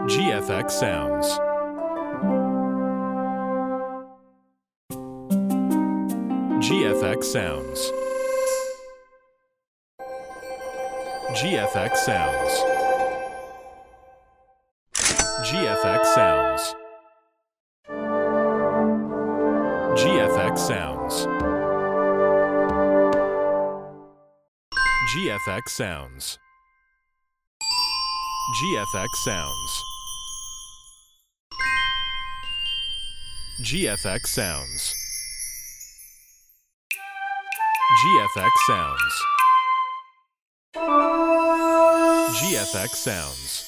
GFX Sounds. GFX Sounds. GFX Sounds. GFX Sounds. GFX Sounds. GFX Sounds. GFX Sounds. GFX Sounds. GFX Sounds. GFX Sounds.